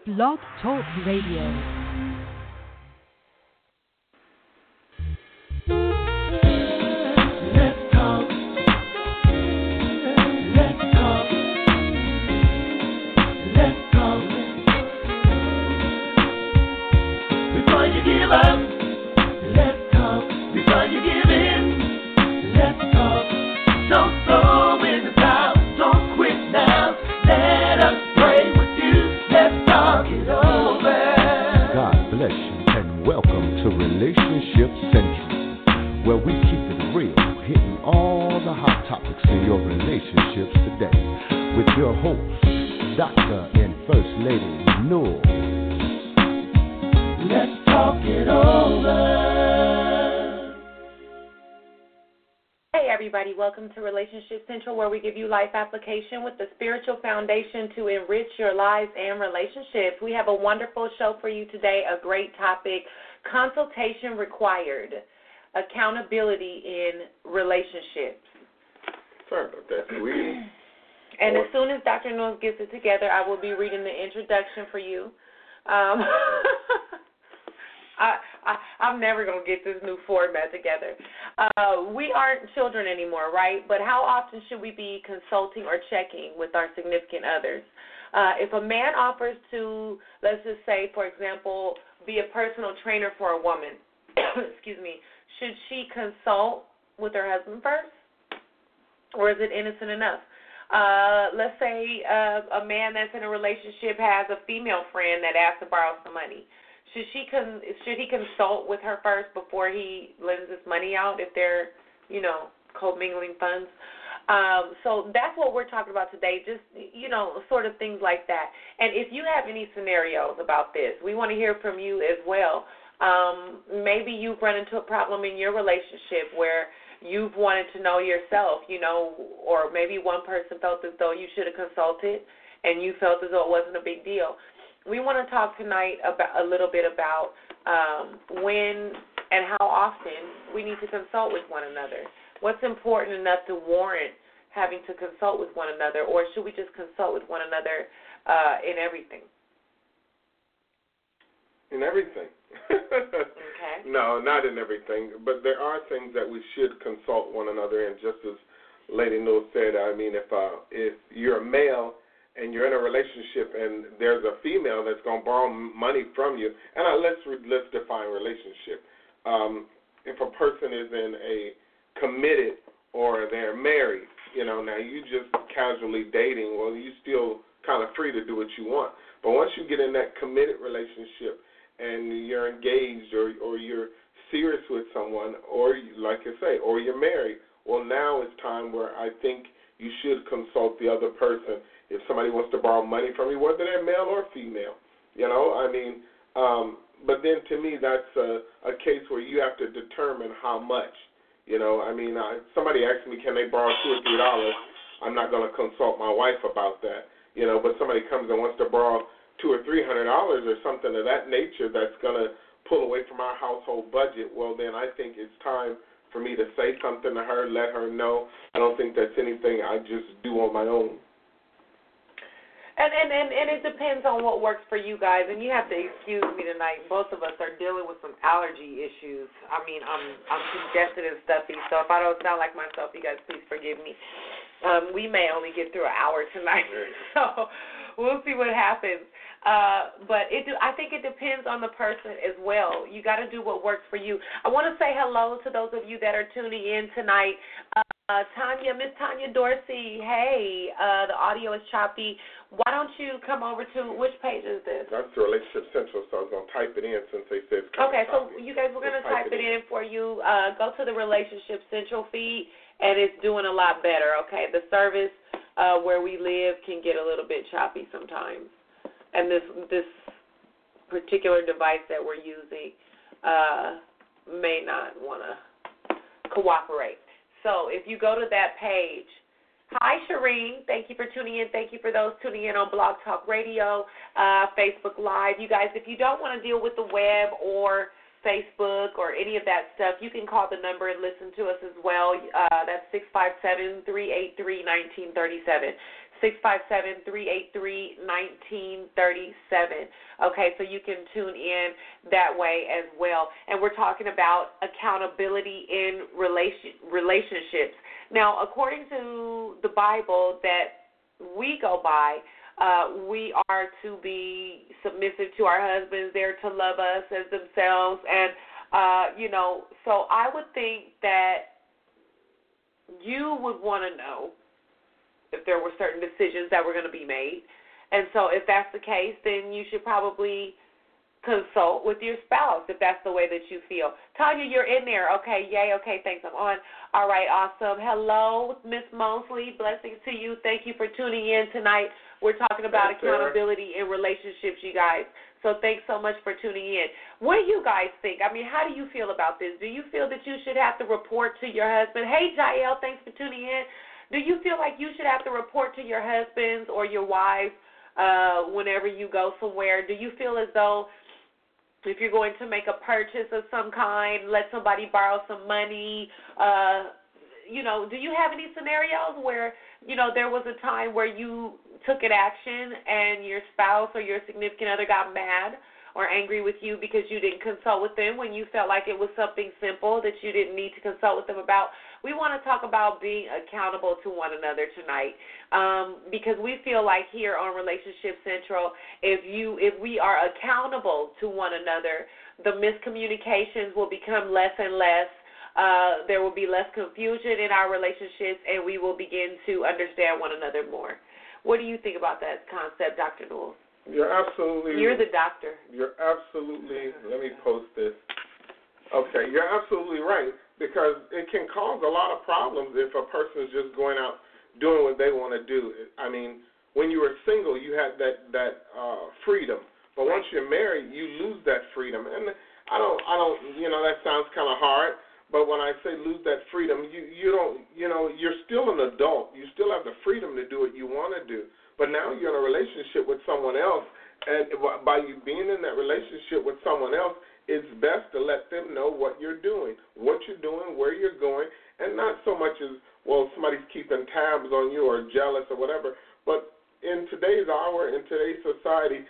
Blog Talk Radio. Welcome to Relationship Central, where we give you life application with the spiritual foundation to enrich your lives and relationships. We have a wonderful show for you today, a great topic, consultation required, accountability in relationships. Sorry about that, sweetie. And as soon as Dr. Noel gets it together, I will be reading the introduction for you. I'm never going to get this new format together. We aren't children anymore, right? But how often should we be consulting or checking with our significant others? If a man offers to, let's just say, for example, be a personal trainer for a woman, excuse me, should she consult with her husband first? Or is it innocent enough? Let's say a man that's in a relationship has a female friend that asks to borrow some money. Should he consult with her first before he lends his money out if they're, commingling funds? So that's what we're talking about today, just, sort of things like that. And if you have any scenarios about this, we want to hear from you as well. Maybe you've run into a problem in your relationship where you've wanted to know yourself, or maybe one person felt as though you should have consulted and you felt as though it wasn't a big deal. We want to talk tonight about a little bit about when and how often we need to consult with one another. What's important enough to warrant having to consult with one another, or should we just consult with one another in everything? In everything. Okay. No, not in everything, but there are things that we should consult one another in. Just as Lady Noel said, I mean, if you're a male and you're in a relationship and there's a female that's going to borrow money from you, and let's define relationship. If a person is in a committed or they're married, now you just casually dating, well, you still kind of free to do what you want. But once you get in that committed relationship and you're engaged or you're serious with someone, or like I say, or you're married, well, now it's time where I think you should consult the other person if somebody wants to borrow money from you, whether they're male or female. But then to me that's a case where you have to determine how much. Somebody asked me, can they borrow $2 or $3? I'm not going to consult my wife about that. But somebody comes and wants to borrow $200 or $300 or something of that nature that's going to pull away from our household budget, well, then I think it's time for me to say something to her, let her know. I don't think that's anything I just do on my own. And it depends on what works for you guys. And you have to excuse me tonight. Both of us are dealing with some allergy issues. I mean, I'm congested and stuffy. So if I don't sound like myself, you guys please forgive me. We may only get through an hour tonight, so we'll see what happens. But I think it depends on the person as well. You got to do what works for you. I want to say hello to those of you that are tuning in tonight. Miss Tanya Dorsey, hey, the audio is choppy. Why don't you come over to, which page is this? That's the Relationship Central, so I was going to type it in since they said it's kind okay, of choppy. So you guys, we're going to type it in for you. Go to the Relationship Central feed, and it's doing a lot better, okay? The service where we live can get a little bit choppy sometimes. And this particular device that we're using may not want to cooperate. So if you go to that page, hi, Shireen. Thank you for tuning in. Thank you for those tuning in on Blog Talk Radio, Facebook Live. You guys, if you don't want to deal with the web or Facebook or any of that stuff, you can call the number and listen to us as well. That's 657-383-1937. 657-383-1937. Okay, so you can tune in that way as well. And we're talking about accountability in relationships. Now, according to the Bible that we go by, we are to be submissive to our husbands. They're to love us as themselves. And, so I would think that you would want to know if there were certain decisions that were going to be made. And so if that's the case, then you should probably consult with your spouse if that's the way that you feel. Tanya, you're in there. Okay, yay. Okay, thanks. I'm on. All right, awesome. Hello, Miss Mosley. Blessings to you. Thank you for tuning in tonight. We're talking about accountability in relationships, you guys. So thanks so much for tuning in. What do you guys think? I mean, how do you feel about this? Do you feel that you should have to report to your husband? Hey, Jael, thanks for tuning in. Do you feel like you should have to report to your husbands or your wives whenever you go somewhere? Do you feel as though if you're going to make a purchase of some kind, let somebody borrow some money, do you have any scenarios where, there was a time where you took an action and your spouse or your significant other got mad or angry with you because you didn't consult with them when you felt like it was something simple that you didn't need to consult with them about? We want to talk about being accountable to one another tonight because we feel like here on Relationship Central, if we are accountable to one another, the miscommunications will become less and less. There will be less confusion in our relationships, and we will begin to understand one another more. What do you think about that concept, Dr. Newell? You're the doctor. You're absolutely, let me post this. Okay, you're absolutely right, because it can cause a lot of problems if a person is just going out doing what they want to do. I mean, when you were single, you had that freedom, but once you're married, you lose that freedom. And I don't, that sounds kind of hard. But when I say lose that freedom, you don't, you're still an adult. You still have the freedom to do what you want to do. But now you're in a relationship with someone else, and by you being in that relationship with someone else, it's best to let them know what you're doing, where you're going, and not so much as, well, somebody's keeping tabs on you or jealous or whatever. But in today's hour, in today's society,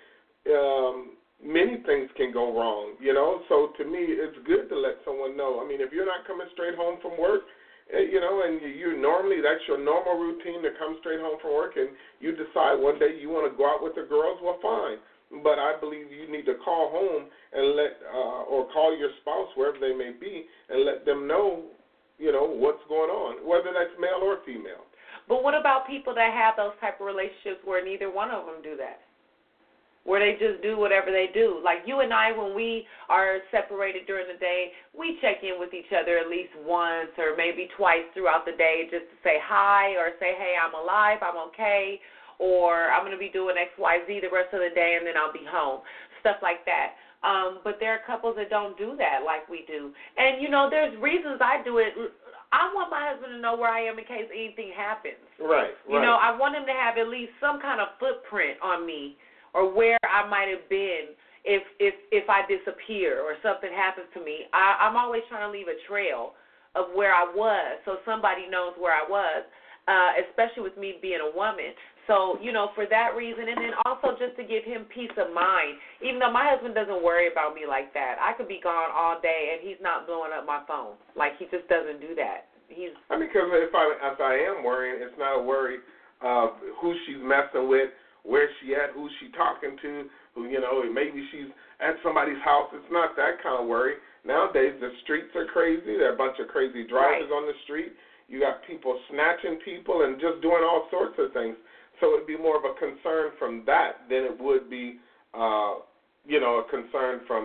many things can go wrong, So to me, it's good to let someone know. I mean, if you're not coming straight home from work, and you normally, that's your normal routine to come straight home from work, and you decide one day you want to go out with the girls, well, fine. But I believe you need to call home and or call your spouse, wherever they may be, and let them know, what's going on, whether that's male or female. But what about people that have those type of relationships where neither one of them do that? Where they just do whatever they do. Like you and I, when we are separated during the day, we check in with each other at least once or maybe twice throughout the day just to say hi or say, hey, I'm alive, I'm okay, or I'm going to be doing X, Y, Z the rest of the day and then I'll be home, stuff like that. But there are couples that don't do that like we do. And, there's reasons I do it. I want my husband to know where I am in case anything happens. Right. I want him to have at least some kind of footprint on me, or where I might have been if I disappear or something happens to me. I'm always trying to leave a trail of where I was so somebody knows where I was, especially with me being a woman. So, for that reason, and then also just to give him peace of mind, even though my husband doesn't worry about me like that. I could be gone all day and he's not blowing up my phone. Like, he just doesn't do that. Because if I am worrying, it's not a worry of who she's messing with, where she at, who's she talking to, maybe she's at somebody's house. It's not that kind of worry. Nowadays, the streets are crazy. There are a bunch of crazy drivers on the street. You got people snatching people and just doing all sorts of things. So it would be more of a concern from that than it would be, a concern from,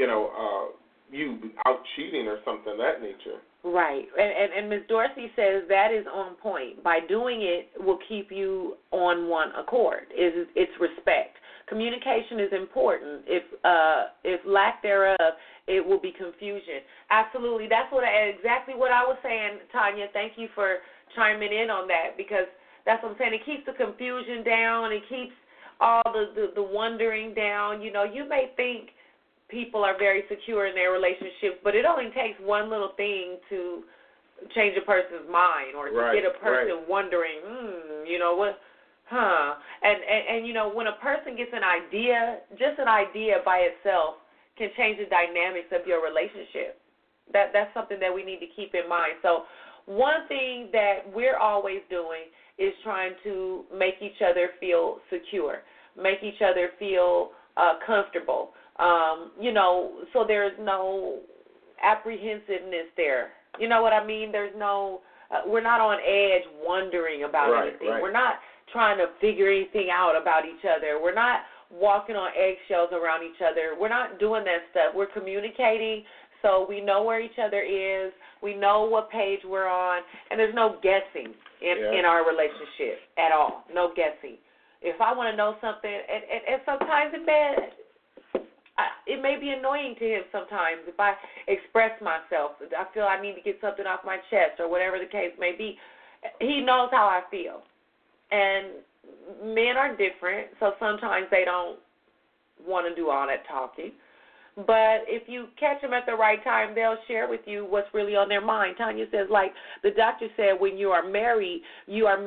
you out cheating or something of that nature. Right. And Ms. Dorsey says that is on point. By doing it will keep you on one accord. It's respect. Communication is important. If lack thereof, it will be confusion. Absolutely. That's exactly what I was saying, Tanya. Thank you for chiming in on that, because that's what I'm saying. It keeps the confusion down. It keeps all the wondering down. You may think people are very secure in their relationships, but it only takes one little thing to change a person's mind or to get a person wondering, And you know, when a person gets an idea, just an idea by itself can change the dynamics of your relationship. That's something that we need to keep in mind. So one thing that we're always doing is trying to make each other feel secure, make each other feel comfortable. You know, so there's no apprehensiveness there. You know what I mean? There's no, we're not on edge wondering about anything. Right. We're not trying to figure anything out about each other. We're not walking on eggshells around each other. We're not doing that stuff. We're communicating so we know where each other is. We know what page we're on, and there's no guessing in our relationship at all. No guessing. If I want to know something, and sometimes it may be annoying to him sometimes if I express myself. I feel I need to get something off my chest or whatever the case may be. He knows how I feel. And men are different, so sometimes they don't want to do all that talking. But if you catch them at the right time, they'll share with you what's really on their mind. Tanya says, like the doctor said, when you are married, you are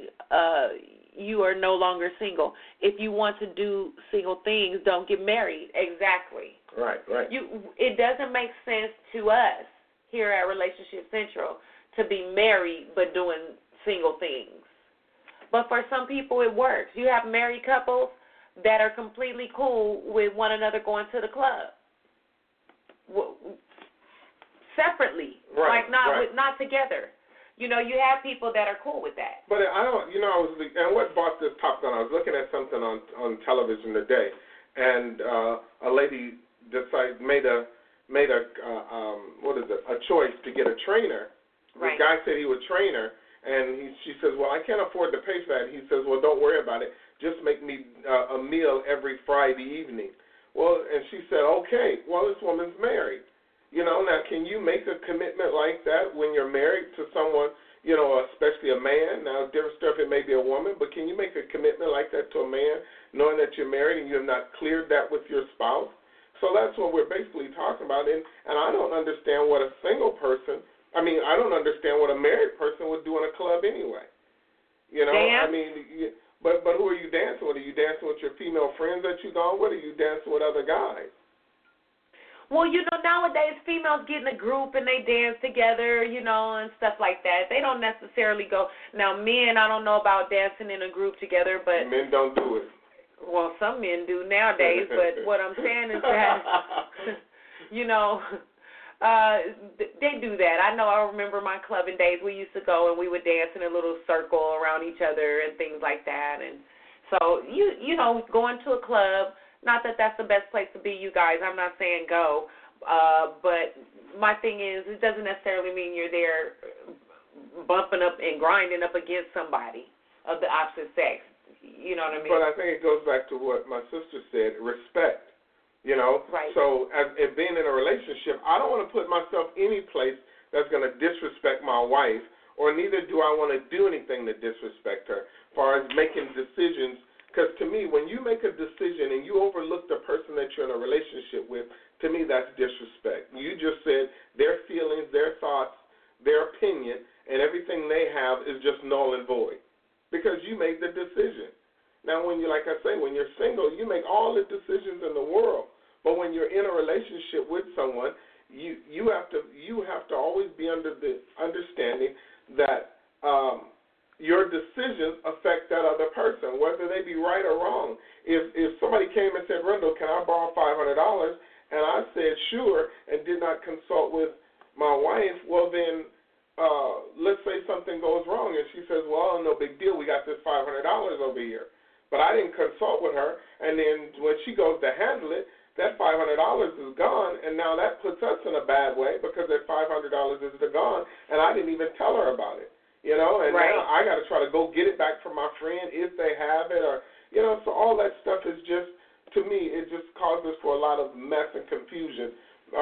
no longer single. If you want to do single things, don't get married. Exactly. Right. It doesn't make sense to us here at Relationship Central to be married but doing single things. But for some people, it works. You have married couples that are completely cool with one another going to the club separately, not together. You know, you have people that are cool with that. But I don't, you know, and what brought this topic on? I was looking at something on television today, and a lady made a choice to get a trainer. Right. The guy said he would train her. And she says, well, I can't afford to pay for that. He says, well, don't worry about it. Just make me a meal every Friday evening. Well, and she said, okay, well, this woman's married. You know, now can you make a commitment like that when you're married to someone, you know, especially a man? Now, different stuff, it may be a woman, but can you make a commitment like that to a man knowing that you're married and you have not cleared that with your spouse? So that's what we're basically talking about. And I don't understand what a single person, I don't understand what a married person would do in a club anyway. You know, Dance? But who are you dancing with? Are you dancing with your female friends that you gone with? Or are you dancing with other guys? Well, you know, nowadays females get in a group and they dance together, you know, and stuff like that. They don't necessarily go. Now, men, I don't know about dancing in a group together, but men don't do it. Well, some men do nowadays, but what I'm saying is that, you know, they do that. I know. I remember my clubbing days. We used to go and we would dance in a little circle around each other and things like that. And so you know, going to a club. Not that that's the best place to be, you guys. I'm not saying go, but my thing is, it doesn't necessarily mean you're there bumping up and grinding up against somebody of the opposite sex. You know what I mean? But I think it goes back to what my sister said: respect. You know, right. So as being in a relationship, I don't want to put myself any place that's going to disrespect my wife, or neither do I want to do anything to disrespect her as far as making decisions. Because to me, when you make a decision and you overlook the person that you're in a relationship with, to me that's disrespect. You just said their feelings, their thoughts, their opinion, and everything they have is just null and void because you made the decision. Now, when like I say, when you're single, you make all the decisions in the world. But when you're in a relationship with someone, you have to always be under the understanding that your decisions affect that other person, whether they be right or wrong. If somebody came and said, Rendell, can I borrow $500? And I said, sure, and did not consult with my wife, well then, let's say something goes wrong, and she says, well, no big deal, we got this $500 over here. But I didn't consult with her, and then when she goes to handle it, that $500 is gone, and now that puts us in a bad way because that $500 is gone, and I didn't even tell her about it. You know, and right. Now I got to try to go get it back from my friend if they have it, or, you know, so all that stuff is just, to me, it just causes for a lot of mess and confusion.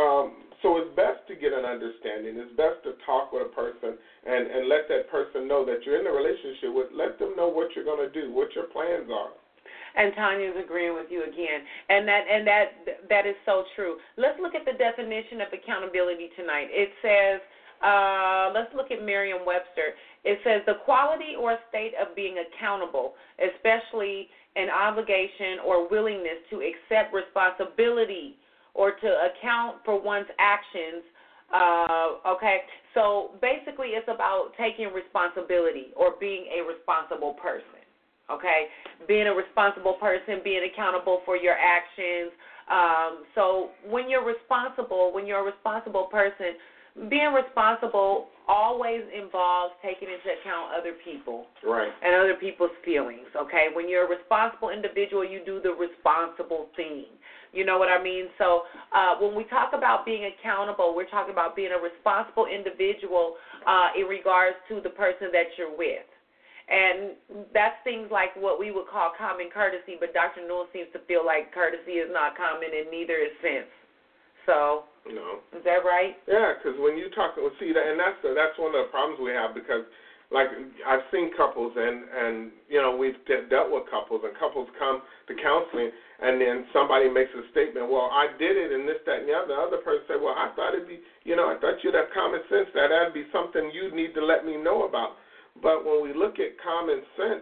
So it's best to get an understanding. It's best to talk with a person and let that person know that you're in a relationship with. Let them know what you're going to do, what your plans are. And Tanya's agreeing with you again, and that is so true. Let's look at the definition of accountability tonight. It says Let's look at Merriam-Webster. It says the quality or state of being accountable, especially an obligation or willingness to accept responsibility or to account for one's actions. Okay, so basically it's about taking responsibility or being a responsible person. Okay, being a responsible person, being accountable for your actions. So when you're a responsible person, being responsible always involves taking into account other people and other people's feelings, okay? When you're a responsible individual, you do the responsible thing. You know what I mean? So when we talk about being accountable, we're talking about being a responsible individual in regards to the person that you're with. And that's things like what we would call common courtesy, but Dr. Newell seems to feel like courtesy is not common and neither is sense. So, no. Is that right? Yeah, because when you talk, see that, and that's one of the problems we have, because like I've seen couples and you know, we've dealt with couples, and couples come to counseling, and then somebody makes a statement, well, I did it and this, that, and the other. The other person said, well, I thought it'd be, you know, I thought you'd have common sense that'd be something you'd need to let me know about. But when we look at common sense,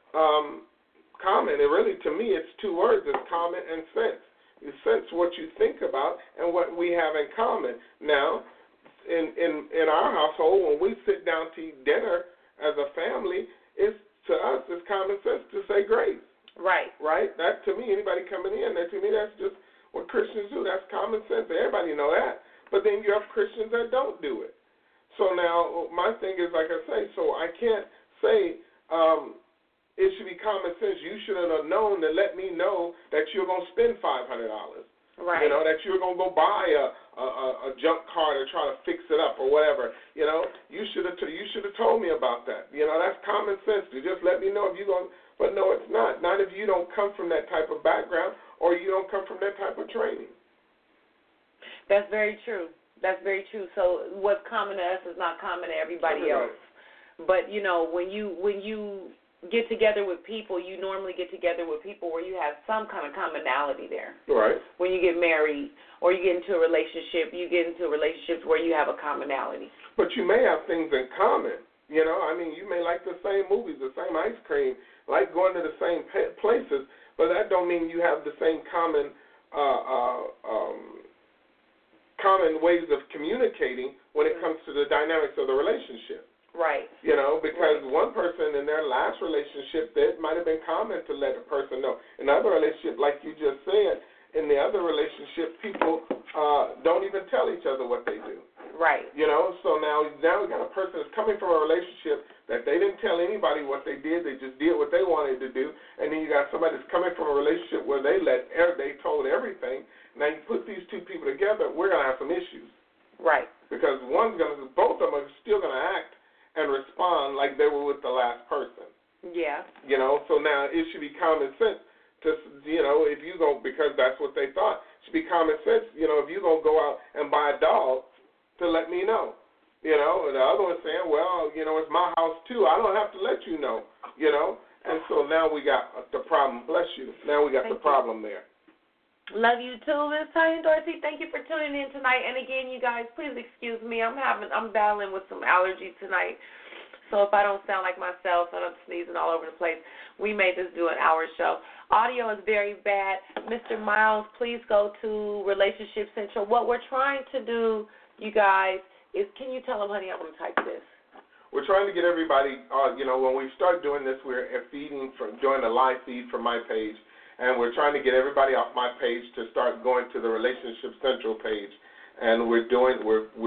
common, it really, to me, it's two words. It's common and sense. You sense what you think about and what we have in common. Now, in our household, when we sit down to eat dinner as a family, to us, it's common sense to say grace. Right. Right? That, to me, anybody coming in, to me, that's just what Christians do. That's common sense. Everybody know that. But then you have Christians that don't do it. So now my thing is, like I say, so I can't say it should be common sense. You should have known to let me know that you're going to spend $500. Right. You know, that you're going to go buy a junk car to try to fix it up or whatever. You know, you should have told me about that. You know, that's common sense to just let me know if you're going to. But no, it's not. Not if you don't come from that type of background or you don't come from that type of training. That's very true. That's very true. So what's common to us is not common to everybody else. But, you know, when you get together with people, you normally get together with people where you have some kind of commonality there. Right. When you get married or you get into a relationship, you get into relationships where you have a commonality. But you may have things in common. You know, I mean, you may like the same movies, the same ice cream, like going to the same places, but that don't mean you have the same common ways of communicating when it comes to the dynamics of the relationship. Right. You know, because one person in their last relationship, it might have been common to let a person know. In another relationship, like you just said, in the other relationship, people don't even tell each other what they do. Right. You know, so now we got a person that's coming from a relationship that they didn't tell anybody what they did. They just did what they wanted to do. And then you got somebody that's coming from a relationship where they told everything. Now you put these two people together, we're going to have some issues. Right. Because both of them are still going to act and respond like they were with the last person. Yeah. You know, so now it should be common sense to, you know, if you go, because that's what they thought, it should be common sense, you know, if you're going to go out and buy a dog, to let me know. You know, and the other one's saying, well, you know, it's my house too. I don't have to let you know, you know. And so now we got the problem. Bless you. Now we got the problem there. Love you too, Miss Tanya Dorsey. Thank you for tuning in tonight. And again, you guys, please excuse me. I'm battling with some allergies tonight. So if I don't sound like myself and I'm sneezing all over the place, we may just do an hour show. Audio is very bad. Mr. Miles, please go to Relationship Central. What we're trying to do, you guys, is, can you tell them, honey, I'm going to type this. We're trying to get everybody, you know, when we start doing this, we're doing a live feed from my page, and we're trying to get everybody off my page to start going to the Relationship Central page. And we're doing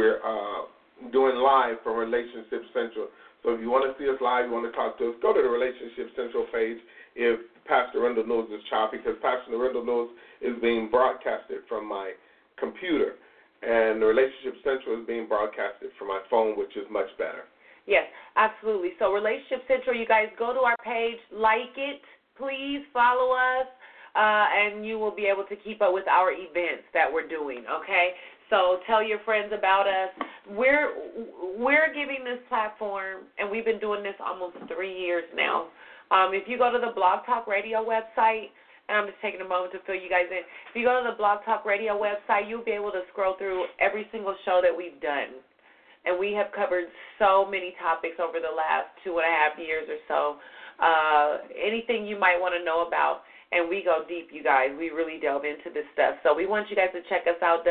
live from Relationship Central. So if you want to see us live, you want to talk to us, go to the Relationship Central page if Pastor Rendell News is choppy, because Pastor Rendell News is being broadcasted from my computer, and the Relationship Central is being broadcasted from my phone, which is much better. Yes, absolutely. So Relationship Central, you guys go to our page, like it, please follow us, and you will be able to keep up with our events that we're doing, okay? So tell your friends about us. We're giving this platform, and we've been doing this almost 3 years now. If you go to the Blog Talk Radio website, and I'm just taking a moment to fill you guys in. If you go to the Blog Talk Radio website, you'll be able to scroll through every single show that we've done. and we have covered so many topics over the last 2.5 years or so. Anything you might want to know about, and we go deep, you guys. We really delve into this stuff. So we want you guys to check us out,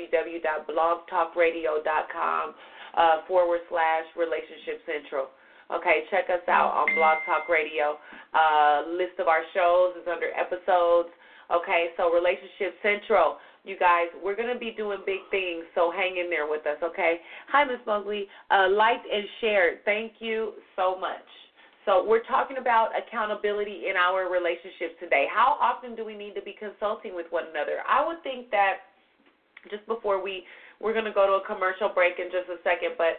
www.blogtalkradio.com /Relationship Central. Okay, check us out on Blog Talk Radio. List of our shows is under episodes. Okay, so Relationship Central. You guys, we're going to be doing big things, so hang in there with us, okay? Hi, Ms. Mosley. Liked and shared. Thank you so much. So we're talking about accountability in our relationships today. How often do we need to be consulting with one another? I would think that just before we're going to go to a commercial break in just a second, but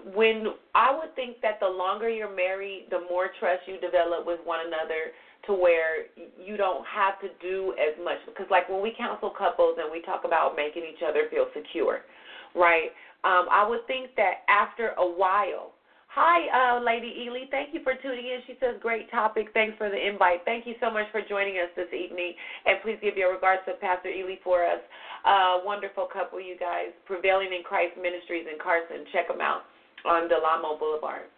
I would think that the longer you're married, the more trust you develop with one another, to where you don't have to do as much. Because, like, when we counsel couples and we talk about making each other feel secure, right, I would think that after a while, hi, Lady Ely, thank you for tuning in. She says, great topic. Thanks for the invite. Thank you so much for joining us this evening. And please give your regards to Pastor Ely for us. Wonderful couple, you guys. Prevailing in Christ Ministries in Carson. Check them out on Delamo Boulevard.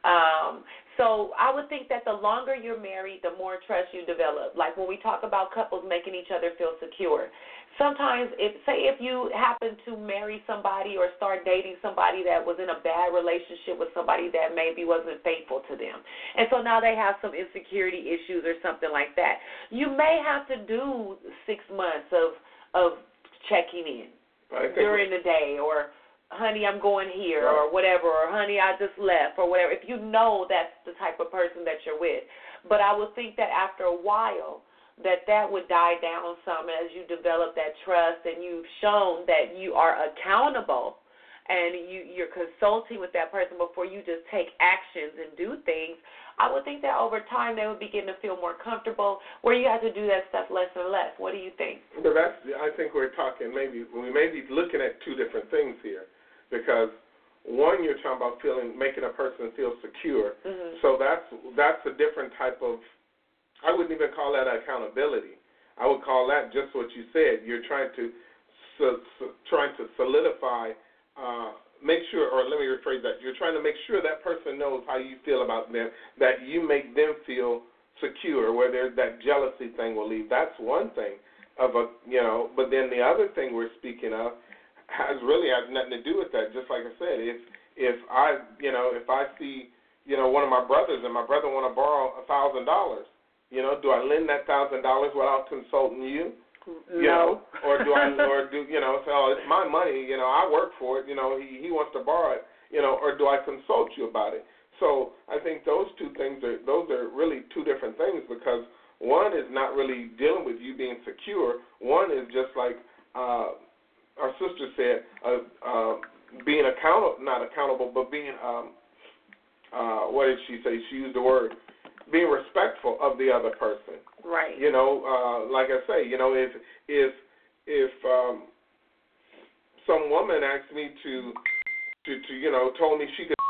So I would think that the longer you're married, the more trust you develop. Like when we talk about couples making each other feel secure. Sometimes, if you happen to marry somebody or start dating somebody that was in a bad relationship with somebody that maybe wasn't faithful to them, and so now they have some insecurity issues or something like that, you may have to do 6 months of checking in during the day, or honey, I'm going here, or whatever, or honey, I just left, or whatever, if you know that's the type of person that you're with. But I would think that after a while, that would die down some as you develop that trust and you've shown that you are accountable and you're consulting with that person before you just take actions and do things. I would think that over time they would begin to feel more comfortable where you have to do that stuff less and less. What do you think? But I think we're talking we may be looking at two different things here, because one, you're talking about making a person feel secure. Mm-hmm. So that's a different type of, I wouldn't even call that accountability. I would call that just what you said. You're trying to solidify, make sure, or let me rephrase that. You're trying to make sure that person knows how you feel about them, that you make them feel secure, where that jealousy thing will leave. That's one thing but then the other thing we're speaking of has nothing to do with that. Just like I said, if I see, one of my brothers and my brother want to borrow $1,000, do I lend that $1,000 without consulting you? No. Or do say, oh, it's my money, I work for it, he wants to borrow it, or do I consult you about it? So I think those two things those are really two different things, because one is not really dealing with you being secure. One is just like our sister said, being not accountable, but being, what did she say? She used the word, being respectful of the other person. Right. Like I say, if some woman asked me to told me she could